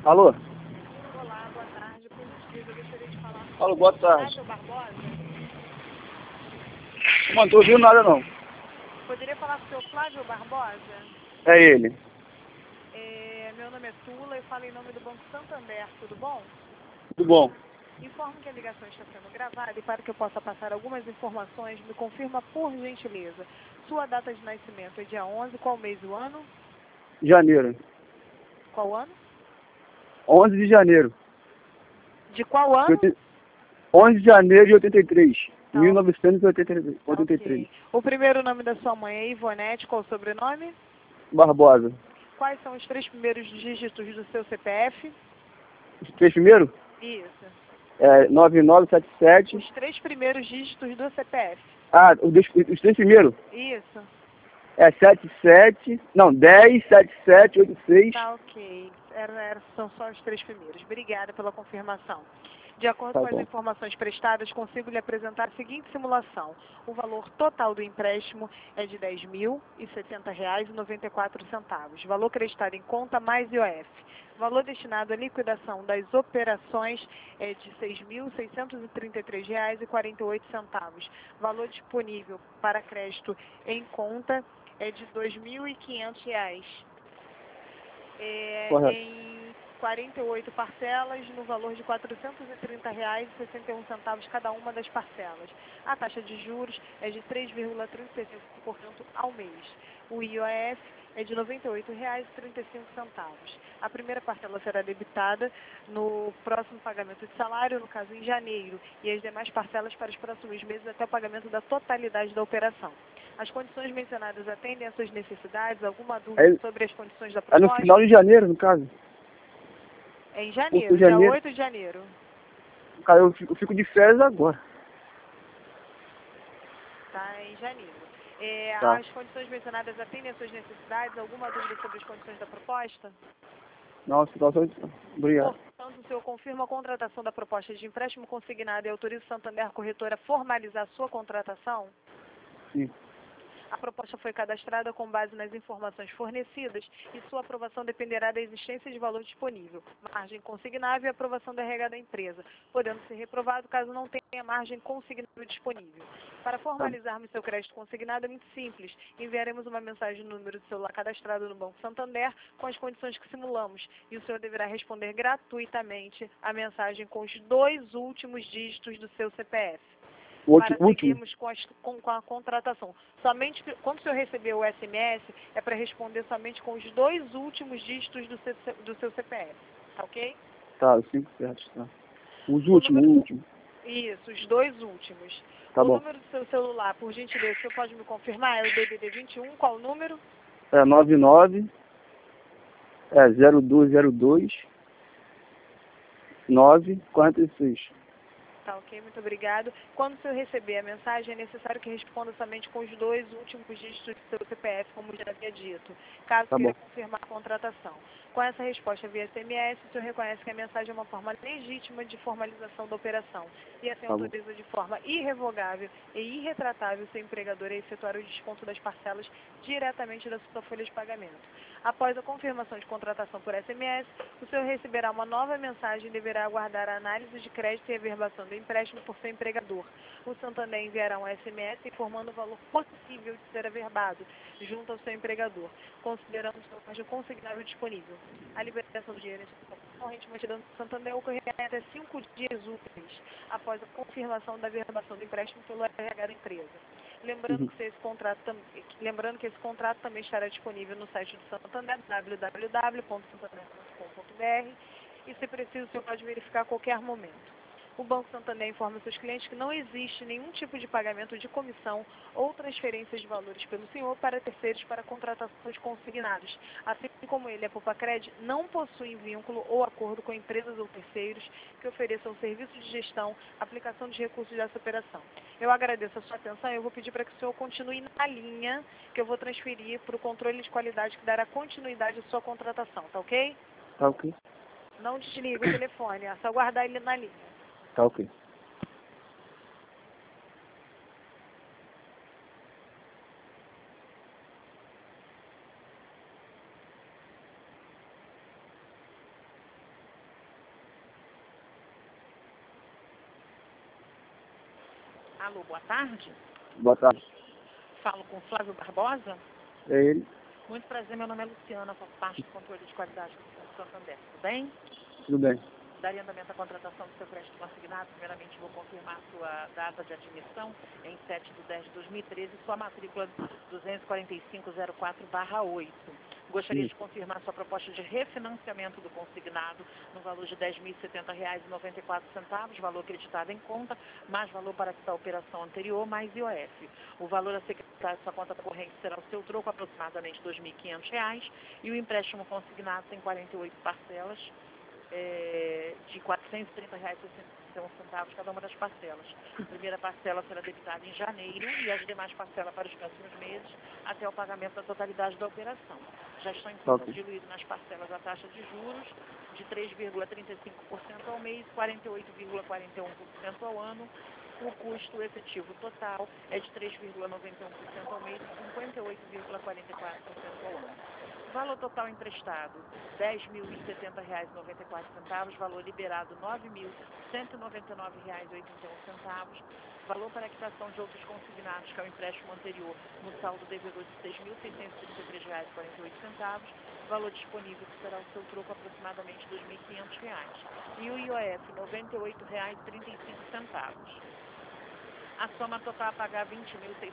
Alô? Olá, boa tarde. Por gentileza, eu gostaria de falar com Alô, boa o tarde. Flávio Barbosa. Não tô ouvindo nada não. Poderia falar com o seu Flávio Barbosa? É ele. Meu nome é Tula, eu falo em nome do Banco Santander, tudo bom? Tudo bom? Informo que a ligação está sendo gravada e para que eu possa passar algumas informações, me confirma por gentileza. Sua data de nascimento é dia 11, qual mês do ano? Janeiro. Qual ano? 11 de janeiro. De qual De ano? 11 de janeiro de 83. Tá, 1983. ok. O primeiro nome da sua mãe é Ivonete, qual o sobrenome? Barbosa. Quais são os 3 primeiros dígitos do seu CPF? Os 3 primeiros? Isso. É 9977. Os 3 primeiros dígitos do CPF. Ah, os 3 primeiros? Isso. É 77. Não, 10, 77, 86. Tá, ok. São só os 3 primeiros. Obrigada pela confirmação. De acordo Tá com as bom. informações prestadas, consigo lhe apresentar a seguinte simulação. O valor total do empréstimo é de R$ 10.070,94. Valor creditado em conta mais IOF. Valor destinado à liquidação das operações é de R$ 6.633,48. Valor disponível para crédito em conta é de R$ 2.500. Correto. Em 48 parcelas, no valor de R$ 430,61 cada uma das parcelas. A taxa de juros é de 3,35% ao mês. O IOF é de R$ 98,35. A primeira parcela será debitada no próximo pagamento de salário, no caso em janeiro, e as demais parcelas para os próximos meses até o pagamento da totalidade da operação. As condições mencionadas atendem às suas necessidades? Alguma dúvida sobre as condições da É no proposta? final de janeiro, no caso. É em Curso janeiro, de dia janeiro. 8 de janeiro. Cara, eu fico de férias agora. Tá, em janeiro. Tá. As condições mencionadas atendem às suas necessidades? Alguma dúvida sobre as condições da proposta? Nossa, situação. Obrigado. Portanto, o senhor confirma a contratação da proposta de empréstimo consignado e autoriza o Santander Corretora a formalizar sua contratação? Sim. A proposta foi cadastrada com base nas informações fornecidas e sua aprovação dependerá da existência de valor disponível, margem consignável e aprovação da RH da empresa, podendo ser reprovado caso não tenha margem consignável disponível. Para formalizarmos seu crédito consignado é muito simples. Enviaremos uma mensagem no número de celular cadastrado no Banco Santander com as condições que simulamos e o senhor deverá responder gratuitamente a mensagem com os 2 últimos dígitos do seu CPF. Para Último. seguirmos com a contratação. Somente quando o senhor receber o SMS, é para responder somente com os 2 últimos dígitos do seu CPF. Tá ok? Tá, os 5 certos, tá. Os O últimos, número, o último. isso, os 2 últimos. Tá O bom. número do seu celular, por gentileza, o senhor pode me confirmar? É o DDD 21, qual o número? É 99, 0202 946. Tá ok, muito obrigado. Quando o senhor receber a mensagem, é necessário que responda somente com os 2 últimos dígitos do seu CPF, como já havia dito, caso Tá queira bom. confirmar a contratação. Com essa resposta via SMS, o senhor reconhece que a mensagem é uma forma legítima de formalização da operação e assim Tá bom. autoriza de forma irrevogável e irretratável o seu empregador a efetuar o desconto das parcelas diretamente da sua folha de pagamento. Após a confirmação de contratação por SMS, o senhor receberá uma nova mensagem e deverá aguardar a análise de crédito e averbação do empréstimo por seu empregador. O Santander enviará um SMS informando o valor possível de ser averbado junto ao seu empregador, considerando o seu margem consignável disponível. A liberação do dinheiro em corrente mantida no Santander ocorrerá até 5 dias úteis após a confirmação da averbação do empréstimo pelo RH da empresa. Lembrando que esse contrato também estará disponível no site do Santander, www.santander.com.br, e se preciso, o senhor pode verificar a qualquer momento. O Banco Santander informa seus clientes que não existe nenhum tipo de pagamento de comissão ou transferências de valores pelo senhor para terceiros para contratações consignadas. Assim como ele, a Popacred, não possui vínculo ou acordo com empresas ou terceiros que ofereçam serviço de gestão, aplicação de recursos dessa operação. Eu agradeço a sua atenção e eu vou pedir para que o senhor continue na linha, que eu vou transferir para o controle de qualidade que dará continuidade à sua contratação, tá ok? Tá ok. Não desliga o telefone, é só guardar ele na linha. Tá ok. Alô, boa tarde. Boa tarde. Falo com Flávio Barbosa. É ele? Muito prazer, meu nome é Luciana, faço parte do controle de qualidade do Banco Santander. Tudo bem? Tudo bem. Daria andamento à contratação do seu crédito consignado. Primeiramente, vou confirmar sua data de admissão em 7/10/2013, sua matrícula 24504/8. Gostaria de confirmar sua proposta de refinanciamento do consignado no valor de R$ 10.070,94, valor acreditado em conta, mais valor para quitar a operação anterior, mais IOF. O valor a ser quitado de sua conta corrente será o seu troco, aproximadamente R$ 2.500, e o empréstimo consignado tem 48 parcelas de R$ 430,61 cada uma das parcelas. A primeira parcela será debitada em janeiro e as demais parcelas para os próximos meses até o pagamento da totalidade da operação. Já estão incluídos diluídos nas parcelas a taxa de juros de 3,35% ao mês, 48,41% ao ano. O custo efetivo total é de 3,91% ao mês e 58,44% ao ano. Valor total emprestado, R$ 10.070,94. Valor liberado, R$ 9.199,81. Valor para quitação de outros consignados, que é o empréstimo anterior, no saldo devedor de R$ 6.633,48. Valor disponível, que será o seu troco, aproximadamente R$ 2.500. E o IOF, R$ 98,35. A soma total a pagar R$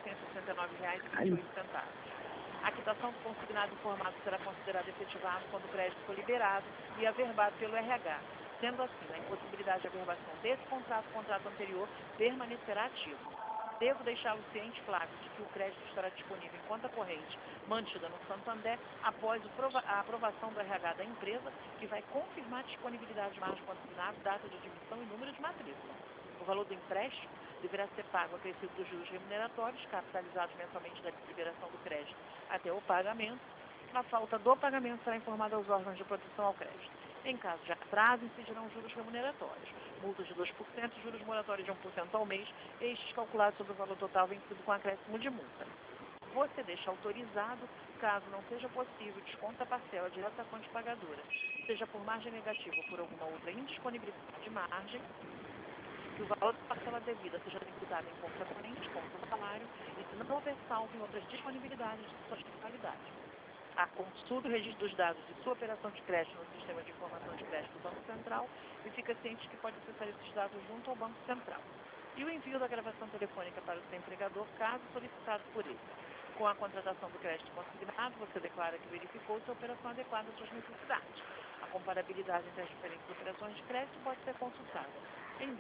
20.669,28. A quitação do consignado informado será considerada efetivada quando o crédito for liberado e averbado pelo RH. Sendo assim, a impossibilidade de averbação desse contrato anterior, permanecerá ativo. Devo deixá-lo ciente, Flávio, de que o crédito estará disponível em conta corrente mantida no Santander após a aprovação do RH da empresa, que vai confirmar a disponibilidade de margem consignado, data de admissão e número de matrícula. O valor do empréstimo deverá ser pago acrescido dos juros remuneratórios, capitalizados mensalmente da liberação do crédito até o pagamento. Na falta do pagamento, será informado aos órgãos de proteção ao crédito. Em caso de atraso, incidirão juros remuneratórios, multas de 2% e juros moratórios de 1% ao mês, estes calculados sobre o valor total vencido com acréscimo de multa. Você deixa autorizado, caso não seja possível, desconta a parcela direto da fonte pagadora, seja por margem negativa ou por alguma outra indisponibilidade de margem, que o valor da parcela devida seja tributado em conta corrente, conta o salário, e se não houver saldo em outras disponibilidades de sua titularidade. A consulta o registro dos dados de sua operação de crédito no Sistema de Informação de Crédito do Banco Central e fica ciente que pode acessar esses dados junto ao Banco Central. E o envio da gravação telefônica para o seu empregador, caso solicitado por ele. Com a contratação do crédito consignado, você declara que verificou se a operação adequada às suas necessidades. A comparabilidade entre as diferentes operações de crédito pode ser consultada em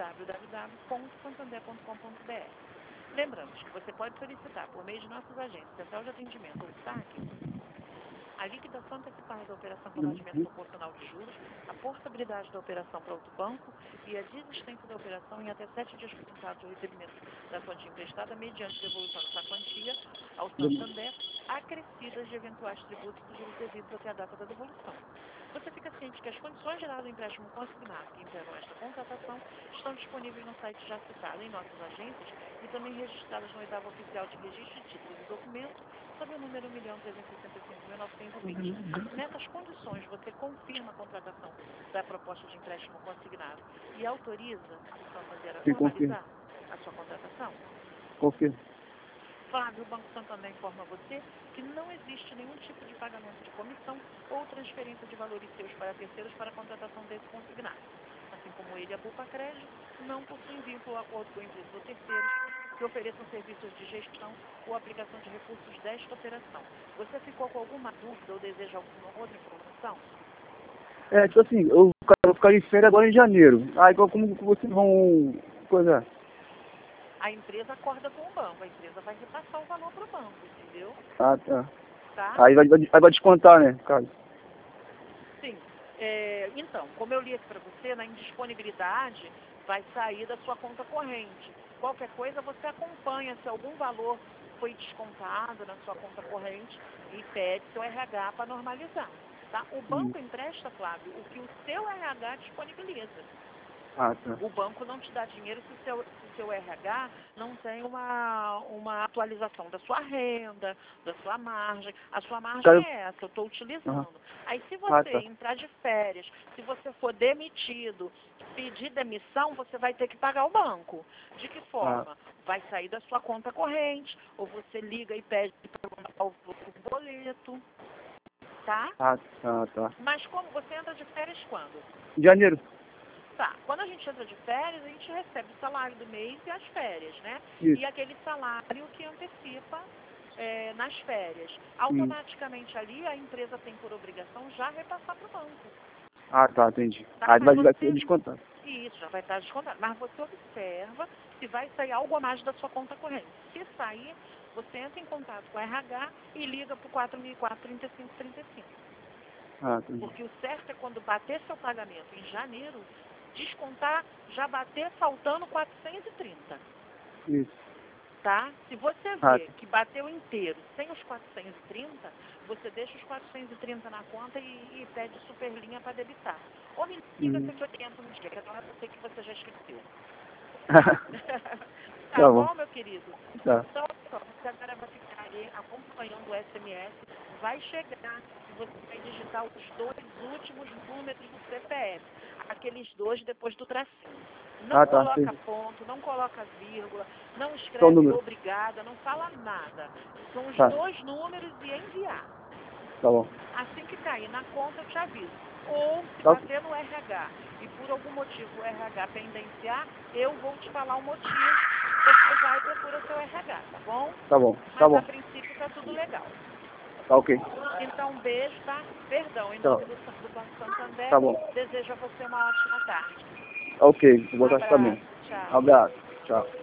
www.santander.com.br. Lembramos que você pode solicitar, por meio de nossos agentes, Central de Atendimento ou SAC, a liquidação antecipada da operação com abatimento proporcional de juros, a portabilidade da operação para outro banco e a desistência da operação em até 7 dias contados do recebimento da quantia emprestada mediante devolução dessa quantia ao Santander, acrescidas de eventuais tributos e juros devidos até a data da devolução. Você fica ciente que as condições geradas do empréstimo consignado que integram esta contratação estão disponíveis no site já citado em nossas agências e também registradas no 8º Oficial de Registro de Títulos e Documentos, sob o número 1.365.920. Nessas condições, você confirma a contratação da proposta de empréstimo consignado e autoriza o Santander a formalizar a sua contratação? Confirmo. Flávio, o Banco Santander informa você que não existe nenhum tipo de pagamento de comissão ou transferência de valores seus para terceiros para a contratação desse consignado. Assim como ele e a Bupa Crédito não possuem vínculo a acordo com empresas ou terceiros que ofereçam serviços de gestão ou aplicação de recursos desta operação. Você ficou com alguma dúvida ou deseja alguma outra informação? Tipo assim, eu vou ficar de férias agora em janeiro. Aí como que vocês vão coisa? A empresa acorda com o banco, a empresa vai repassar o valor para o banco, entendeu? Ah, tá. Tá? Aí vai descontar, né, caso? Sim. Então, como eu li aqui para você, na indisponibilidade vai sair da sua conta corrente. Qualquer coisa você acompanha se algum valor foi descontado na sua conta corrente e pede seu RH para normalizar. Tá? O banco empresta, Flávio, o que o seu RH disponibiliza. Ah, tá. O banco não te dá dinheiro se o seu RH não tem uma atualização da sua renda, da sua margem. A sua margem Cara, é essa, eu estou utilizando. Aham. Aí se Ah, você tá. entrar de férias, se você for demitido, pedir demissão, você vai ter que pagar o banco. De que forma? Vai sair da sua conta corrente, ou você liga e pede para mandar o boleto, tá? Ah, tá. Mas como você entra de férias quando? Janeiro. Tá, quando a gente entra de férias, a gente recebe o salário do mês e as férias, né? Isso. E aquele salário que antecipa nas férias. Automaticamente ali, a empresa tem por obrigação já repassar para o banco. Ah, tá, entendi. Tá? Aí vai Mas ser descontado. Isso, já vai estar descontado. Mas você observa se vai sair algo a mais da sua conta corrente. Se sair, você entra em contato com a RH e liga para o 4004-3535. Ah, entendi. Porque o certo é quando bater seu pagamento em janeiro, descontar, já bater faltando 430, Isso. tá? Se você Ah, vê que bateu inteiro sem os 430, você deixa os 430 na conta e pede superlinha para debitar. Ou me liga 180 no dia, que agora eu sei que você já esqueceu. Tá Tá bom, bom. meu querido? Tá. Então, você agora vai ficar aí acompanhando o SMS, vai chegar e você vai digitar os 2 últimos números do CPF, aqueles 2 depois do tracinho. Não Ah, tá, coloca entendi. ponto, não coloca vírgula, não Só o escreve número. obrigada, não fala nada. São os Tá. 2 números e enviar. Tá bom. Assim que cair na conta, eu te aviso. Ou, se Tá. bater no RH e por algum motivo o RH pendenciar, eu vou te falar o motivo, você vai e procura o seu RH, tá bom? Tá bom. Tá Mas bom. a princípio tá tudo legal. Tá ok. Então, um beijo, tá? Perdão, em Tá. nome do Banco Santander, Tá bom. desejo a você uma ótima tarde. Ok. Vou Um botar isso também. abraço, tchau. Abraço. Tchau.